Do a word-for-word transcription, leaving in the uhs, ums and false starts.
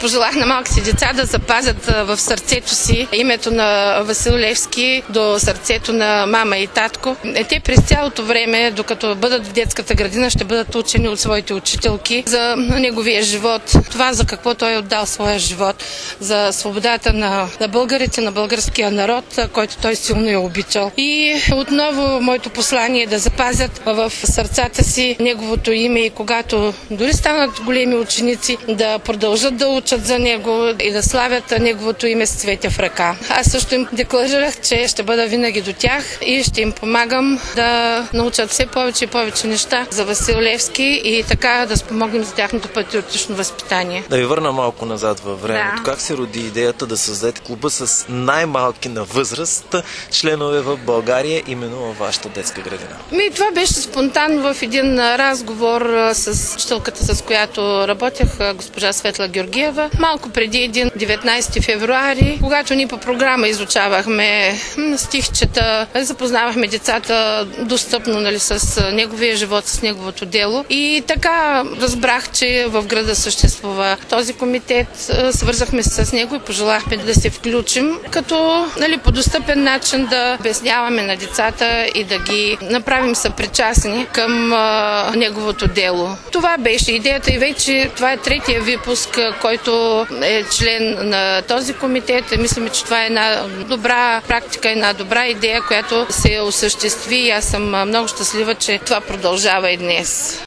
пожелах на малките деца да запазят в сърцето си името на Васил Левски до сърцето на мама и татко. Те през цялото време, докато бъдат в детската градина, ще бъдат учени от своите учителки за неговия живот. Това, за какво той е отдал своя живот, за свободата на, на българите, на българския народ, който той силно е обичал. И отново моето послание е да запазят в сърцата си неговото име и когато дори станат големи ученици, да продължат да учат за него и да славят неговото име с цвете в ръка. Аз също им декларирах, че ще бъда винаги до тях и ще им помагам да научат все повече и повече неща за Васил Левски и така да спомогнем за тяхното патриотично възпитание. Да ви върна малко назад във времето. Да. Как се роди идеята да създадете клуба с най-малки на възраст членове в България, именно във вашата детска градина? Ми, това беше спонтанно в един разговор с учителката, с която работех, госпожа Светла Георгиева. Малко преди един деветнайсети февруари, когато ни по програма изучавахме стихчета, запознавахме децата достъпно, нали, с неговия живот, с неговото дело. И така разбрах, че в града съществува този комитет. Свързахме се с него и пожелахме да се включим, като, нали, по достъпен начин да обясняваме на децата и да ги направим съпричастни към а, неговото дело. Това беше идеята и вече това е третия випуск, който е член на този комитет. Мислим, че това е една добра практика, една добра идея, която се осъществи и аз съм много щастлива, че това продължава и днес.